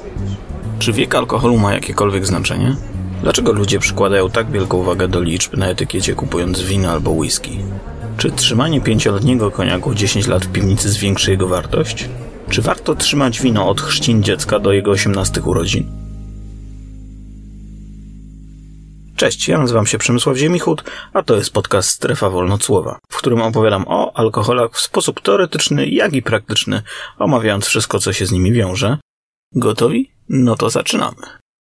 Czy wiek alkoholu ma jakiekolwiek znaczenie? Dlaczego ludzie przykładają tak wielką wagę do liczb na etykiecie, kupując wino albo whisky? Czy trzymanie 5-letniego koniaku 10 lat w piwnicy zwiększy jego wartość? Czy warto trzymać wino od chrzcin dziecka do jego 18 urodzin? Cześć, ja nazywam się Przemysław Ziemichut, a to jest podcast Strefa Wolnocłowa, w którym opowiadam o alkoholach w sposób teoretyczny, jak i praktyczny, omawiając wszystko, co się z nimi wiąże. Gotowi? No to zaczynamy.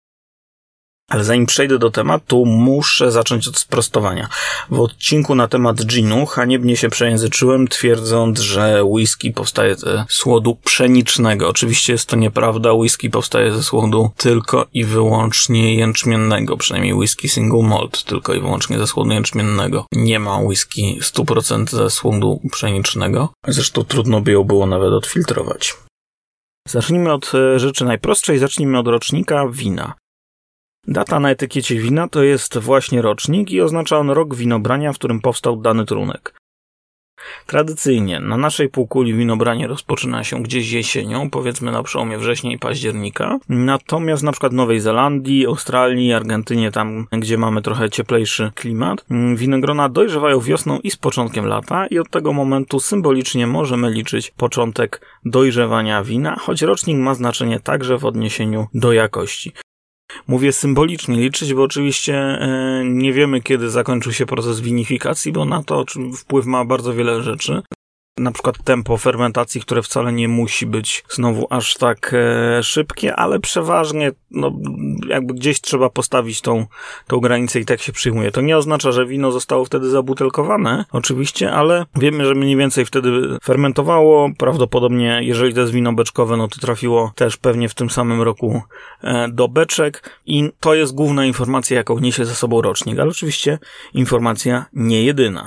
Ale zanim przejdę do tematu, muszę zacząć od sprostowania. W odcinku na temat ginu haniebnie się przejęzyczyłem, twierdząc, że whisky powstaje ze słodu pszenicznego. Oczywiście jest to nieprawda, whisky powstaje ze słodu tylko i wyłącznie jęczmiennego, przynajmniej whisky single malt, tylko i wyłącznie ze słodu jęczmiennego. Nie ma whisky 100% ze słodu pszenicznego, zresztą trudno by ją było nawet odfiltrować. Zacznijmy od rzeczy najprostszej, zacznijmy od rocznika wina. Data na etykiecie wina to jest właśnie rocznik i oznacza on rok winobrania, w którym powstał dany trunek. Tradycyjnie na naszej półkuli winobranie rozpoczyna się gdzieś jesienią, powiedzmy na przełomie września i października. Natomiast na przykład w Nowej Zelandii, Australii, Argentynie, tam gdzie mamy trochę cieplejszy klimat, winogrona dojrzewają wiosną i z początkiem lata i od tego momentu symbolicznie możemy liczyć początek dojrzewania wina, choć rocznik ma znaczenie także w odniesieniu do jakości. Mówię symbolicznie liczyć, bo oczywiście nie wiemy, kiedy zakończył się proces winifikacji, bo na to wpływ ma bardzo wiele rzeczy. Na przykład tempo fermentacji, które wcale nie musi być znowu aż tak szybkie, ale przeważnie jakby gdzieś trzeba postawić tą granicę i tak się przyjmuje. To nie oznacza, że wino zostało wtedy zabutelkowane, oczywiście, ale wiemy, że mniej więcej wtedy fermentowało. Prawdopodobnie, jeżeli to jest wino beczkowe, no to trafiło też pewnie w tym samym roku do beczek i to jest główna informacja, jaką niesie ze sobą rocznik, ale oczywiście informacja nie jedyna.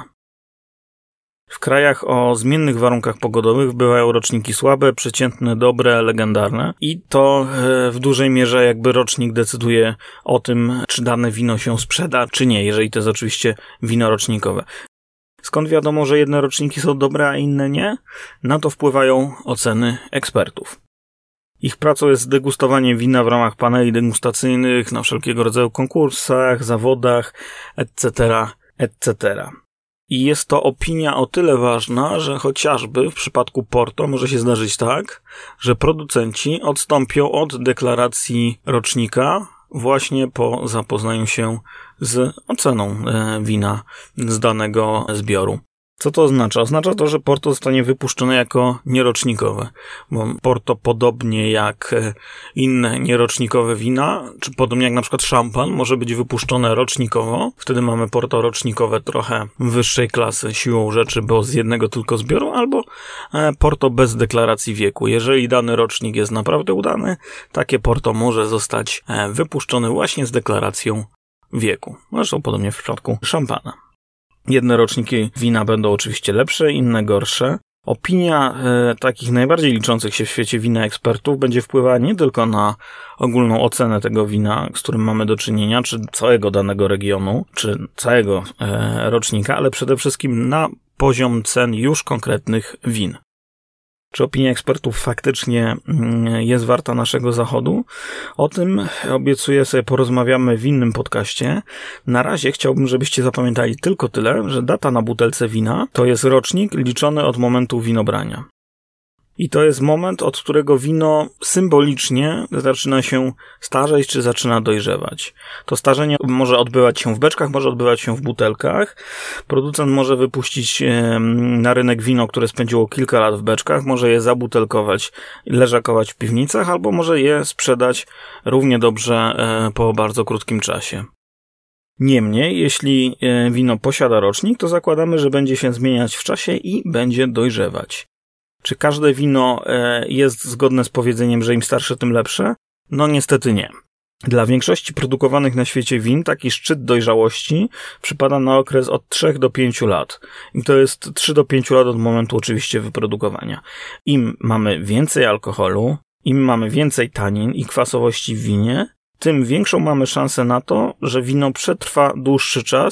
W krajach o zmiennych warunkach pogodowych bywają roczniki słabe, przeciętne, dobre, legendarne i to w dużej mierze jakby rocznik decyduje o tym, czy dane wino się sprzeda, czy nie, jeżeli to jest oczywiście wino rocznikowe. Skąd wiadomo, że jedne roczniki są dobre, a inne nie? Na to wpływają oceny ekspertów. Ich pracą jest degustowanie wina w ramach paneli degustacyjnych, na wszelkiego rodzaju konkursach, zawodach, etc., etc. I jest to opinia o tyle ważna, że chociażby w przypadku Porto może się zdarzyć tak, że producenci odstąpią od deklaracji rocznika właśnie po zapoznaniu się z oceną wina z danego zbioru. Co to oznacza? Oznacza to, że Porto zostanie wypuszczone jako nierocznikowe, bo Porto podobnie jak inne nierocznikowe wina, czy podobnie jak na przykład szampan, może być wypuszczone rocznikowo. Wtedy mamy Porto rocznikowe trochę wyższej klasy siłą rzeczy, bo z jednego tylko zbioru, albo Porto bez deklaracji wieku. Jeżeli dany rocznik jest naprawdę udany, takie Porto może zostać wypuszczone właśnie z deklaracją wieku. Zresztą podobnie w przypadku szampana. Jedne roczniki wina będą oczywiście lepsze, inne gorsze. Opinia takich najbardziej liczących się w świecie wina ekspertów będzie wpływała nie tylko na ogólną ocenę tego wina, z którym mamy do czynienia, czy całego danego regionu, czy całego rocznika, ale przede wszystkim na poziom cen już konkretnych win. Czy opinia ekspertów faktycznie jest warta naszego zachodu? O tym obiecuję sobie porozmawiamy w innym podcaście. Na razie chciałbym, żebyście zapamiętali tylko tyle, że data na butelce wina to jest rocznik liczony od momentu winobrania. I to jest moment, od którego wino symbolicznie zaczyna się starzeć, czy zaczyna dojrzewać. To starzenie może odbywać się w beczkach, może odbywać się w butelkach. Producent może wypuścić na rynek wino, które spędziło kilka lat w beczkach, może je zabutelkować, leżakować w piwnicach, albo może je sprzedać równie dobrze po bardzo krótkim czasie. Niemniej, jeśli wino posiada rocznik, to zakładamy, że będzie się zmieniać w czasie i będzie dojrzewać. Czy każde wino jest zgodne z powiedzeniem, że im starsze, tym lepsze? No niestety nie. Dla większości produkowanych na świecie win taki szczyt dojrzałości przypada na okres od 3 do 5 lat. I to jest 3 do 5 lat od momentu oczywiście wyprodukowania. Im mamy więcej alkoholu, im mamy więcej tanin i kwasowości w winie, tym większą mamy szansę na to, że wino przetrwa dłuższy czas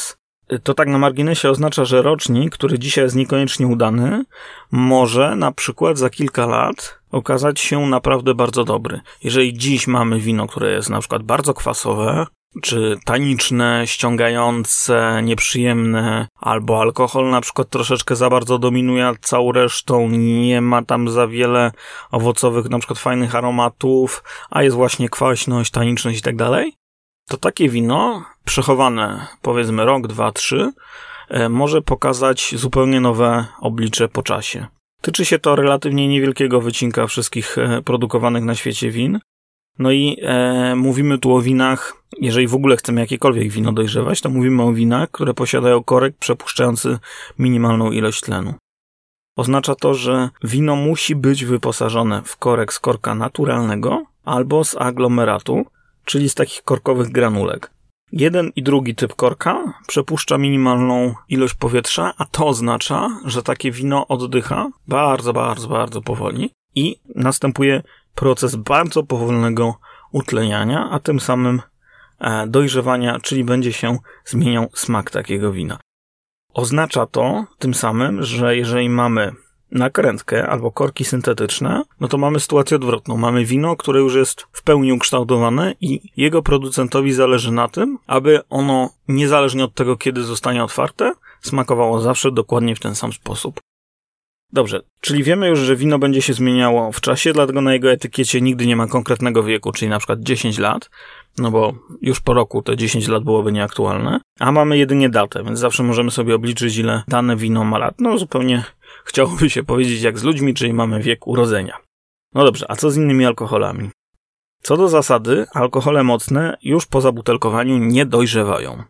To tak na marginesie oznacza, że rocznik, który dzisiaj jest niekoniecznie udany, może na przykład za kilka lat okazać się naprawdę bardzo dobry. Jeżeli dziś mamy wino, które jest na przykład bardzo kwasowe, czy taniczne, ściągające, nieprzyjemne, albo alkohol na przykład troszeczkę za bardzo dominuje nad całą resztą, nie ma tam za wiele owocowych, na przykład fajnych aromatów, a jest właśnie kwaśność, taniczność i tak dalej, to takie wino, przechowane powiedzmy rok, 2, 3, może pokazać zupełnie nowe oblicze po czasie. Tyczy się to relatywnie niewielkiego wycinka wszystkich produkowanych na świecie win. No i mówimy tu o winach, jeżeli w ogóle chcemy jakiekolwiek wino dojrzewać, to mówimy o winach, które posiadają korek przepuszczający minimalną ilość tlenu. Oznacza to, że wino musi być wyposażone w korek z korka naturalnego albo z aglomeratu, czyli z takich korkowych granulek. Jeden i drugi typ korka przepuszcza minimalną ilość powietrza, a to oznacza, że takie wino oddycha bardzo, bardzo, bardzo powoli i następuje proces bardzo powolnego utleniania, a tym samym dojrzewania, czyli będzie się zmieniał smak takiego wina. Oznacza to tym samym, że jeżeli mamy nakrętkę albo korki syntetyczne, no to mamy sytuację odwrotną. Mamy wino, które już jest w pełni ukształtowane i jego producentowi zależy na tym, aby ono, niezależnie od tego, kiedy zostanie otwarte, smakowało zawsze dokładnie w ten sam sposób. Dobrze, czyli wiemy już, że wino będzie się zmieniało w czasie, dlatego na jego etykiecie nigdy nie ma konkretnego wieku, czyli na przykład 10 lat, no bo już po roku te 10 lat byłoby nieaktualne, a mamy jedynie datę, więc zawsze możemy sobie obliczyć, ile dane wino ma lat. No zupełnie chciałoby się powiedzieć jak z ludźmi, czyli mamy wiek urodzenia. No dobrze, a co z innymi alkoholami? Co do zasady, alkohole mocne już po zabutelkowaniu nie dojrzewają.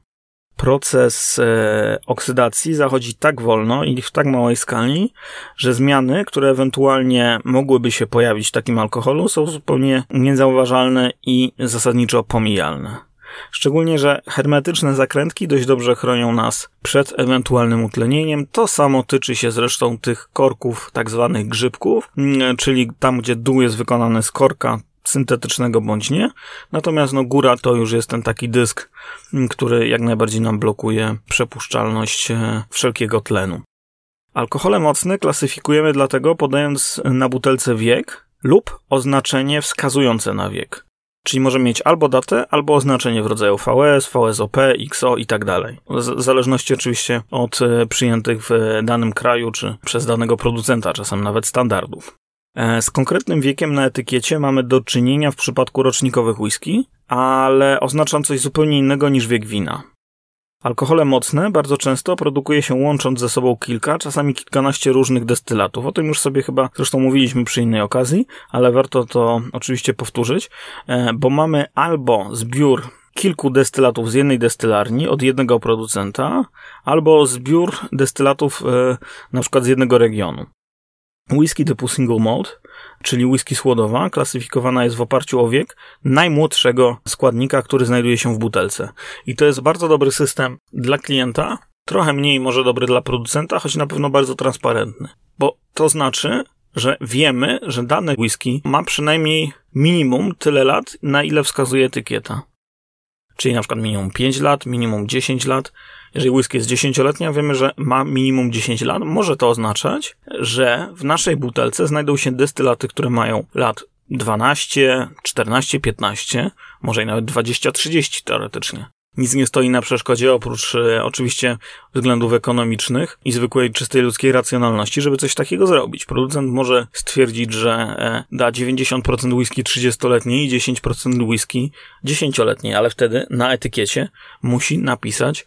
Proces oksydacji zachodzi tak wolno i w tak małej skali, że zmiany, które ewentualnie mogłyby się pojawić w takim alkoholu, są zupełnie niezauważalne i zasadniczo pomijalne. Szczególnie, że hermetyczne zakrętki dość dobrze chronią nas przed ewentualnym utlenieniem. To samo tyczy się zresztą tych korków, tak zwanych grzybków, czyli tam, gdzie dół jest wykonany z korka syntetycznego bądź nie. Natomiast góra to już jest ten taki dysk, który jak najbardziej nam blokuje przepuszczalność wszelkiego tlenu. Alkohole mocne klasyfikujemy dlatego podając na butelce wiek lub oznaczenie wskazujące na wiek. Czyli może mieć albo datę, albo oznaczenie w rodzaju VS, VSOP, XO i tak dalej. W zależności oczywiście od przyjętych w danym kraju, czy przez danego producenta, czasem nawet standardów. Z konkretnym wiekiem na etykiecie mamy do czynienia w przypadku rocznikowych whisky, ale oznacza coś zupełnie innego niż wiek wina. Alkohole mocne bardzo często produkuje się łącząc ze sobą kilka, czasami kilkanaście różnych destylatów. O tym już sobie chyba zresztą mówiliśmy przy innej okazji, ale warto to oczywiście powtórzyć, bo mamy albo zbiór kilku destylatów z jednej destylarni od jednego producenta, albo zbiór destylatów na przykład z jednego regionu. Whisky typu single malt, czyli whisky słodowa, klasyfikowana jest w oparciu o wiek najmłodszego składnika, który znajduje się w butelce. I to jest bardzo dobry system dla klienta, trochę mniej może dobry dla producenta, choć na pewno bardzo transparentny. Bo to znaczy, że wiemy, że dany whisky ma przynajmniej minimum tyle lat, na ile wskazuje etykieta. Czyli na przykład minimum 5 lat, minimum 10 lat. Jeżeli whisky jest 10-letnia, wiemy, że ma minimum 10 lat. Może to oznaczać, że w naszej butelce znajdą się destylaty, które mają lat 12, 14, 15, może i nawet 20, 30 teoretycznie. Nic nie stoi na przeszkodzie, oprócz oczywiście względów ekonomicznych i zwykłej, czystej ludzkiej racjonalności, żeby coś takiego zrobić. Producent może stwierdzić, że da 90% whisky 30-letniej i 10% whisky 10-letniej, ale wtedy na etykiecie musi napisać,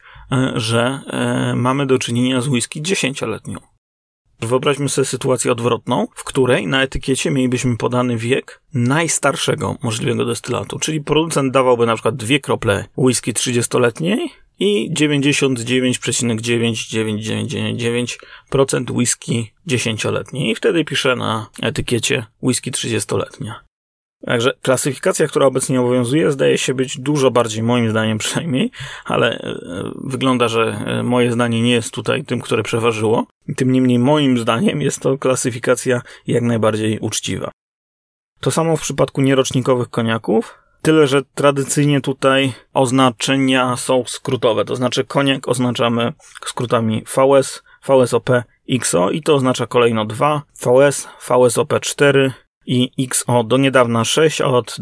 że mamy do czynienia z whisky 10-letnią. Wyobraźmy sobie sytuację odwrotną, w której na etykiecie mielibyśmy podany wiek najstarszego możliwego destylatu, czyli producent dawałby na przykład 2 krople whisky 30-letniej i 99,9999% whisky 10-letniej i wtedy pisze na etykiecie whisky 30-letnia. Także klasyfikacja, która obecnie obowiązuje, zdaje się być dużo bardziej, moim zdaniem przynajmniej, ale wygląda, że moje zdanie nie jest tutaj tym, które przeważyło. Tym niemniej moim zdaniem jest to klasyfikacja jak najbardziej uczciwa. To samo w przypadku nierocznikowych koniaków. Tyle, że tradycyjnie tutaj oznaczenia są skrótowe, to znaczy koniak oznaczamy skrótami VS, VSOP, XO i to oznacza kolejno 2, VS, VSOP 4 i XO do niedawna 6, a od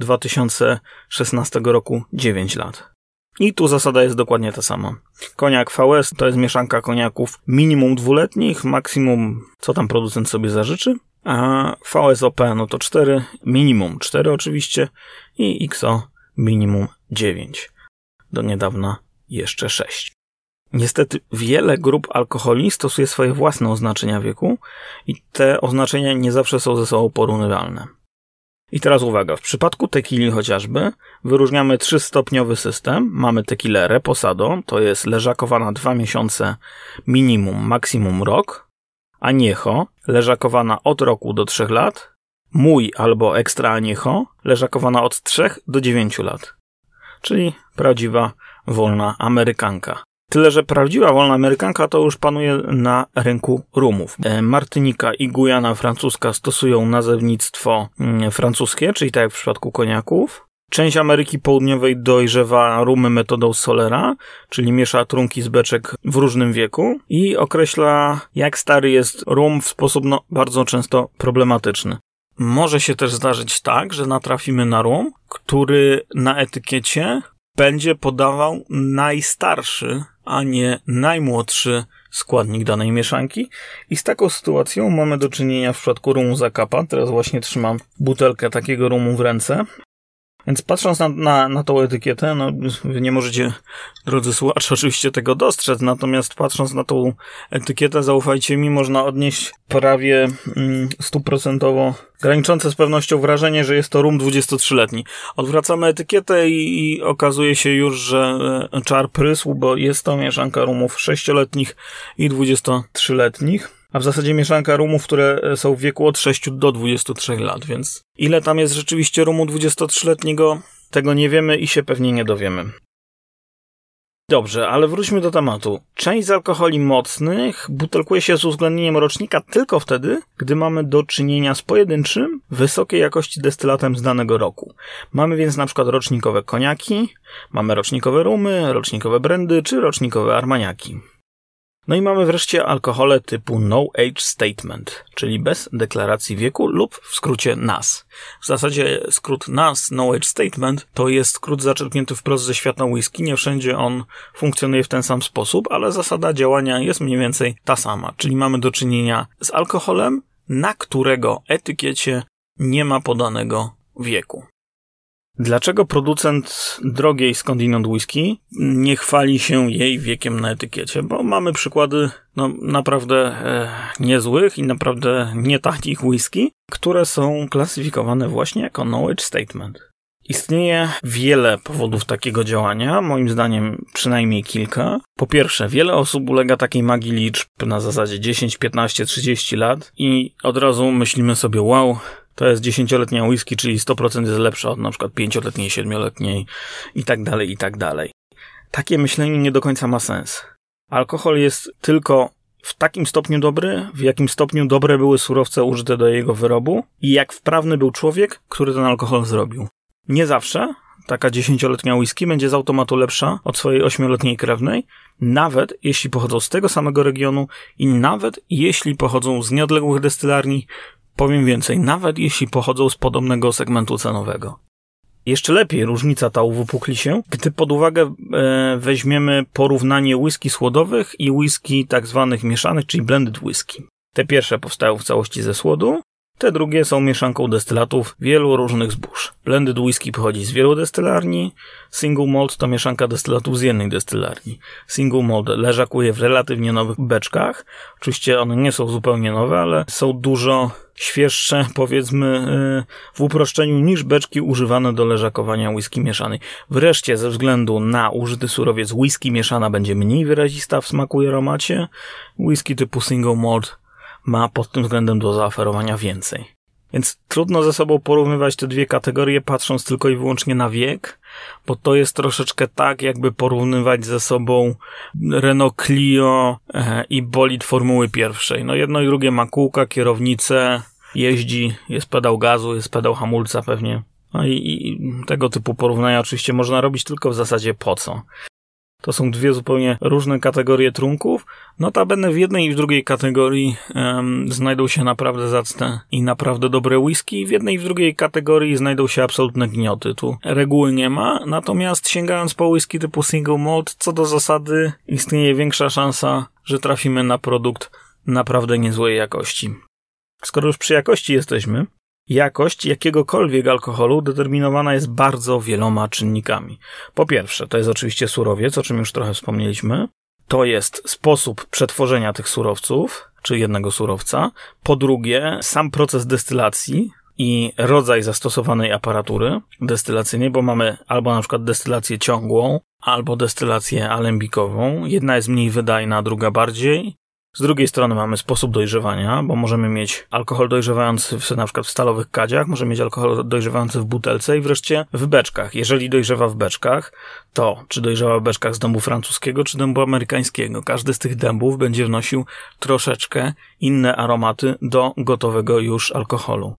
2016 roku 9 lat. I tu zasada jest dokładnie ta sama. Koniak VS to jest mieszanka koniaków minimum 2-letnich, maksimum co tam producent sobie zażyczy, a VSOP no to 4, minimum 4 oczywiście i XO minimum 9. Do niedawna jeszcze 6. Niestety wiele grup alkoholi stosuje swoje własne oznaczenia wieku i te oznaczenia nie zawsze są ze sobą porównywalne. I teraz uwaga, w przypadku tequili chociażby wyróżniamy 3-stopniowy system. Mamy tequilę reposado, to jest leżakowana 2 miesiące minimum, maksimum rok. Añejo, leżakowana od roku do 3 lat. Muy albo extra añejo, leżakowana od 3 do 9 lat. Czyli prawdziwa wolna amerykanka. Tyle, że prawdziwa wolna amerykanka to już panuje na rynku rumów. Martynika i Gujana francuska stosują nazewnictwo francuskie, czyli tak jak w przypadku koniaków. Część Ameryki Południowej dojrzewa rumy metodą Solera, czyli miesza trunki z beczek w różnym wieku i określa, jak stary jest rum w sposób bardzo często problematyczny. Może się też zdarzyć tak, że natrafimy na rum, który na etykiecie będzie podawał najstarszy, a nie najmłodszy składnik danej mieszanki. I z taką sytuacją mamy do czynienia w przypadku rumu Zacapa. Teraz właśnie trzymam butelkę takiego rumu w ręce. Więc patrząc na tą etykietę, no wy nie możecie, drodzy słuchacze, oczywiście tego dostrzec, natomiast patrząc na tą etykietę, zaufajcie mi, można odnieść prawie 100% graniczące z pewnością wrażenie, że jest to rum 23-letni. Odwracamy etykietę i okazuje się już, że czar prysł, bo jest to mieszanka rumów 6-letnich i 23-letnich. A w zasadzie mieszanka rumów, które są w wieku od 6 do 23 lat, więc ile tam jest rzeczywiście rumu 23-letniego, tego nie wiemy i się pewnie nie dowiemy. Dobrze, ale wróćmy do tematu. Część z alkoholi mocnych butelkuje się z uwzględnieniem rocznika tylko wtedy, gdy mamy do czynienia z pojedynczym, wysokiej jakości destylatem z danego roku. Mamy więc na przykład rocznikowe koniaki, mamy rocznikowe rumy, rocznikowe brandy czy rocznikowe armaniaki. No i mamy wreszcie alkohole typu No Age Statement, czyli bez deklaracji wieku lub w skrócie NAS. W zasadzie skrót NAS, No Age Statement, to jest skrót zaczerpnięty wprost ze świata whisky. Nie wszędzie on funkcjonuje w ten sam sposób, ale zasada działania jest mniej więcej ta sama. Czyli mamy do czynienia z alkoholem, na którego etykiecie nie ma podanego wieku. Dlaczego producent drogiej skądinąd whisky nie chwali się jej wiekiem na etykiecie? Bo mamy przykłady naprawdę niezłych i naprawdę nie tanich whisky, które są klasyfikowane właśnie jako No Age Statement. Istnieje wiele powodów takiego działania, moim zdaniem przynajmniej kilka. Po pierwsze, wiele osób ulega takiej magii liczb na zasadzie 10, 15, 30 lat i od razu myślimy sobie, wow, to jest 10-letnia whisky, czyli 100% jest lepsza od na przykład 5-letniej, 7-letniej i tak dalej, i tak dalej. Takie myślenie nie do końca ma sens. Alkohol jest tylko w takim stopniu dobry, w jakim stopniu dobre były surowce użyte do jego wyrobu i jak wprawny był człowiek, który ten alkohol zrobił. Nie zawsze taka 10-letnia whisky będzie z automatu lepsza od swojej 8-letniej krewnej, nawet jeśli pochodzą z tego samego regionu i nawet jeśli pochodzą z nieodległych destylarni. Powiem więcej, nawet jeśli pochodzą z podobnego segmentu cenowego. Jeszcze lepiej różnica ta uwypukli się, gdy pod uwagę weźmiemy porównanie whisky słodowych i whisky tak zwanych mieszanych, czyli blended whisky. Te pierwsze powstają w całości ze słodu, te drugie są mieszanką destylatów wielu różnych zbóż. Blended whisky pochodzi z wielu destylarni, single malt to mieszanka destylatów z jednej destylarni. Single malt leżakuje w relatywnie nowych beczkach. Oczywiście one nie są zupełnie nowe, ale są dużo świeższe, powiedzmy, w uproszczeniu niż beczki używane do leżakowania whisky mieszanej. Wreszcie, ze względu na użyty surowiec, whisky mieszana będzie mniej wyrazista w smaku i aromacie. Whisky typu single malt ma pod tym względem do zaoferowania więcej. Więc trudno ze sobą porównywać te dwie kategorie, patrząc tylko i wyłącznie na wiek, bo to jest troszeczkę tak, jakby porównywać ze sobą Renault Clio i bolid Formuły 1. No jedno i drugie ma kółka, kierownicę, jeździ, jest pedał gazu, jest pedał hamulca pewnie. No i tego typu porównania oczywiście można robić tylko w zasadzie po co. To są dwie zupełnie różne kategorie trunków. Notabene w jednej i w drugiej kategorii znajdą się naprawdę zacne i naprawdę dobre whisky. W jednej i w drugiej kategorii znajdą się absolutne gnioty. Tu reguły nie ma, natomiast sięgając po whisky typu single malt, co do zasady istnieje większa szansa, że trafimy na produkt naprawdę niezłej jakości. Skoro już przy jakości jesteśmy, jakość jakiegokolwiek alkoholu determinowana jest bardzo wieloma czynnikami. Po pierwsze, to jest oczywiście surowiec, o czym już trochę wspomnieliśmy. To jest sposób przetworzenia tych surowców, czy jednego surowca. Po drugie, sam proces destylacji i rodzaj zastosowanej aparatury destylacyjnej, bo mamy albo na przykład destylację ciągłą, albo destylację alembikową. Jedna jest mniej wydajna, druga bardziej. Z drugiej strony mamy sposób dojrzewania, bo możemy mieć alkohol dojrzewający na przykład w stalowych kadziach, możemy mieć alkohol dojrzewający w butelce i wreszcie w beczkach. Jeżeli dojrzewa w beczkach, to czy dojrzewa w beczkach z dębu francuskiego, czy dębu amerykańskiego. Każdy z tych dębów będzie wnosił troszeczkę inne aromaty do gotowego już alkoholu.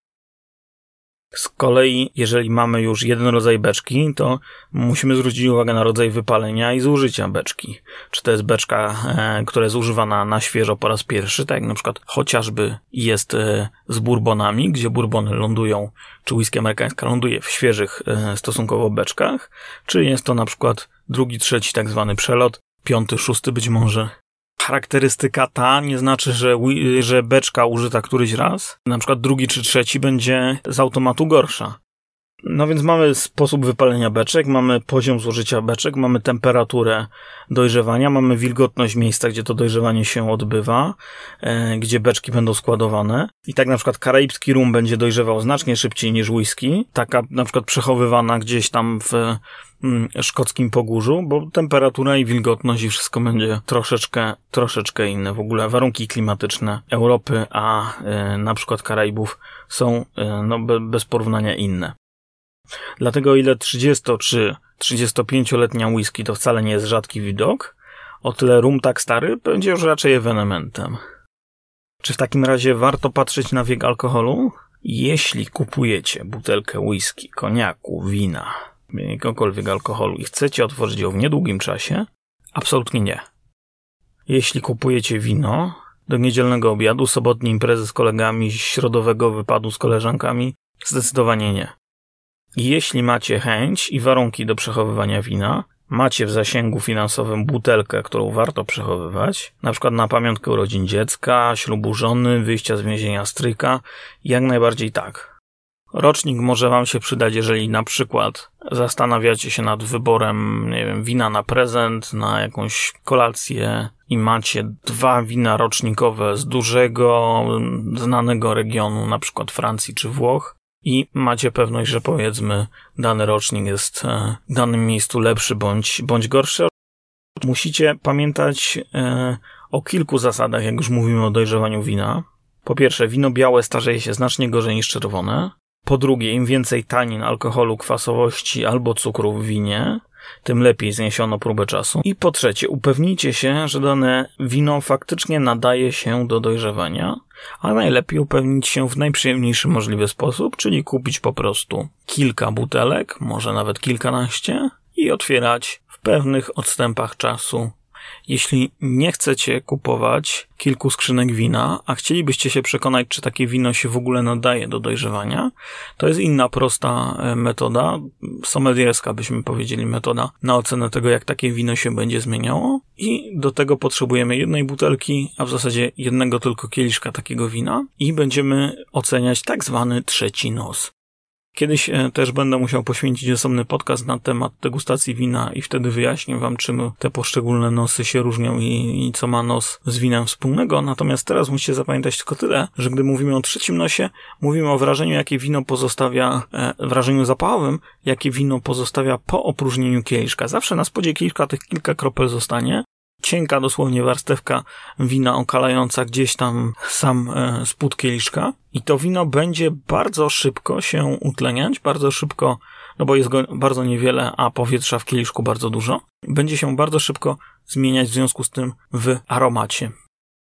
Z kolei, jeżeli mamy już jeden rodzaj beczki, to musimy zwrócić uwagę na rodzaj wypalenia i zużycia beczki. Czy to jest beczka, która jest używana na świeżo po raz pierwszy, tak jak na przykład chociażby jest z bourbonami, gdzie bourbony lądują, czy whisky amerykańska ląduje w świeżych stosunkowo beczkach, czy jest to na przykład drugi, trzeci tak zwany przelot, piąty, szósty być może. Charakterystyka ta nie znaczy, że beczka użyta któryś raz, na przykład drugi czy trzeci, będzie z automatu gorsza. No więc mamy sposób wypalenia beczek, mamy poziom zużycia beczek, mamy temperaturę dojrzewania, mamy wilgotność miejsca, gdzie to dojrzewanie się odbywa, gdzie beczki będą składowane. I tak na przykład karaibski rum będzie dojrzewał znacznie szybciej niż whisky, taka na przykład przechowywana gdzieś tam w szkockim Pogórzu, bo temperatura i wilgotność i wszystko będzie troszeczkę inne. W ogóle warunki klimatyczne Europy, a na przykład Karaibów są bez porównania inne. Dlatego o ile 30 czy 35-letnia whisky to wcale nie jest rzadki widok, o tyle rum tak stary będzie już raczej ewenementem. Czy w takim razie warto patrzeć na wiek alkoholu? Jeśli kupujecie butelkę whisky, koniaku, wina, jakiegokolwiek alkoholu i chcecie otworzyć ją w niedługim czasie, absolutnie nie. Jeśli kupujecie wino do niedzielnego obiadu, sobotniej imprezy z kolegami, środowego wypadu z koleżankami, zdecydowanie nie. Jeśli macie chęć i warunki do przechowywania wina, macie w zasięgu finansowym butelkę, którą warto przechowywać, na przykład na pamiątkę urodzin dziecka, ślubu żony, wyjścia z więzienia stryjka, jak najbardziej tak. Rocznik może wam się przydać, jeżeli na przykład zastanawiacie się nad wyborem, nie wiem, wina na prezent, na jakąś kolację i macie 2 wina rocznikowe z dużego, znanego regionu, na przykład Francji czy Włoch, i macie pewność, że powiedzmy dany rocznik jest w danym miejscu lepszy bądź gorszy. Musicie pamiętać o kilku zasadach, jak już mówimy o dojrzewaniu wina. Po pierwsze, wino białe starzeje się znacznie gorzej niż czerwone. Po drugie, im więcej tanin, alkoholu, kwasowości albo cukru w winie, tym lepiej zniesiono próbę czasu. I po trzecie, upewnijcie się, że dane wino faktycznie nadaje się do dojrzewania, a najlepiej upewnić się w najprzyjemniejszy możliwy sposób, czyli kupić po prostu kilka butelek, może nawet kilkanaście i otwierać w pewnych odstępach czasu. Jeśli nie chcecie kupować kilku skrzynek wina, a chcielibyście się przekonać, czy takie wino się w ogóle nadaje do dojrzewania, to jest inna prosta metoda, sommelierska byśmy powiedzieli metoda na ocenę tego, jak takie wino się będzie zmieniało, i do tego potrzebujemy jednej butelki, a w zasadzie jednego tylko kieliszka takiego wina i będziemy oceniać tak zwany trzeci nos. Kiedyś też będę musiał poświęcić osobny podcast na temat degustacji wina i wtedy wyjaśnię wam, czym te poszczególne nosy się różnią i co ma nos z winem wspólnego. Natomiast teraz musicie zapamiętać tylko tyle, że gdy mówimy o trzecim nosie, mówimy o wrażeniu, jakie wino pozostawia, wrażeniu zapachowym, jakie wino pozostawia po opróżnieniu kieliszka. Zawsze na spodzie kieliszka tych kilka kropel zostanie. Cienka dosłownie warstewka wina okalająca gdzieś tam sam spód kieliszka i to wino będzie bardzo szybko się utleniać, bardzo szybko, no bo jest go bardzo niewiele, a powietrza w kieliszku bardzo dużo, będzie się bardzo szybko zmieniać w związku z tym w aromacie.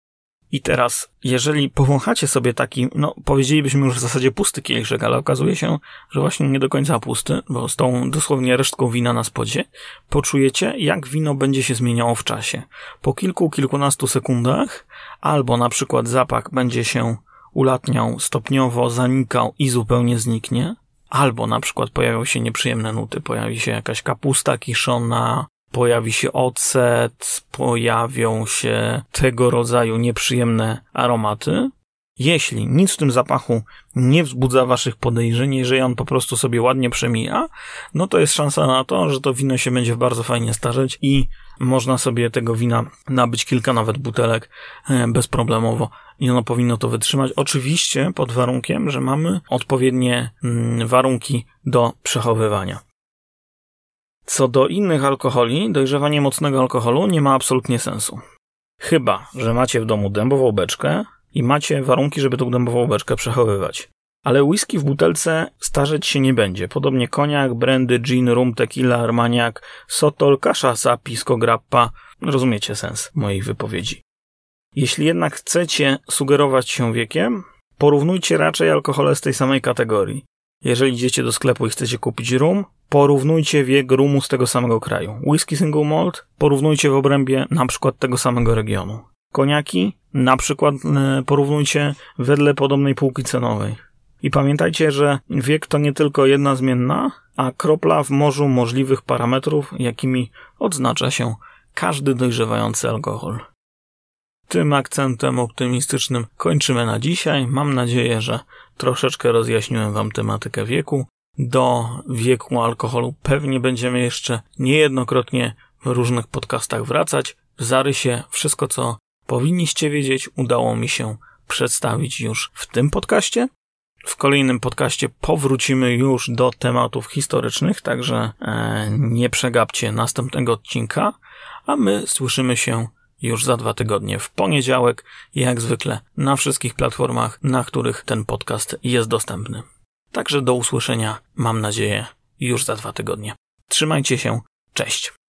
I teraz, jeżeli powąchacie sobie taki, powiedzielibyśmy już w zasadzie pusty kieliszek, ale okazuje się, że właśnie nie do końca pusty, bo z tą dosłownie resztką wina na spodzie, poczujecie, jak wino będzie się zmieniało w czasie. Po kilkunastu sekundach, albo na przykład zapach będzie się ulatniał, stopniowo zanikał i zupełnie zniknie, albo na przykład pojawią się nieprzyjemne nuty, pojawi się jakaś kapusta kiszona, pojawi się ocet, pojawią się tego rodzaju nieprzyjemne aromaty. Jeśli nic w tym zapachu nie wzbudza waszych podejrzeń, jeżeli on po prostu sobie ładnie przemija, to jest szansa na to, że to wino się będzie bardzo fajnie starzeć i można sobie tego wina nabyć kilka nawet butelek bezproblemowo i ono powinno to wytrzymać. Oczywiście pod warunkiem, że mamy odpowiednie warunki do przechowywania. Co do innych alkoholi, dojrzewanie mocnego alkoholu nie ma absolutnie sensu. Chyba że macie w domu dębową beczkę i macie warunki, żeby tą dębową beczkę przechowywać. Ale whisky w butelce starzeć się nie będzie. Podobnie koniak, brandy, gin, rum, tequila, armagnac, sotol, cachaça, pisco grappa. Rozumiecie sens mojej wypowiedzi. Jeśli jednak chcecie sugerować się wiekiem, porównujcie raczej alkohole z tej samej kategorii. Jeżeli idziecie do sklepu i chcecie kupić rum, porównujcie wiek rumu z tego samego kraju. Whisky single malt porównujcie w obrębie na przykład tego samego regionu. Koniaki na przykład porównujcie wedle podobnej półki cenowej. I pamiętajcie, że wiek to nie tylko jedna zmienna, a kropla w morzu możliwych parametrów, jakimi odznacza się każdy dojrzewający alkohol. Tym akcentem optymistycznym kończymy na dzisiaj. Mam nadzieję, że troszeczkę rozjaśniłem wam tematykę wieku. Do wieku alkoholu pewnie będziemy jeszcze niejednokrotnie w różnych podcastach wracać. W zarysie wszystko, co powinniście wiedzieć, udało mi się przedstawić już w tym podcaście. W kolejnym podcaście powrócimy już do tematów historycznych, także nie przegapcie następnego odcinka, a my słyszymy się już za 2 tygodnie w poniedziałek, jak zwykle na wszystkich platformach, na których ten podcast jest dostępny. Także do usłyszenia, mam nadzieję, już za 2 tygodnie. Trzymajcie się, cześć!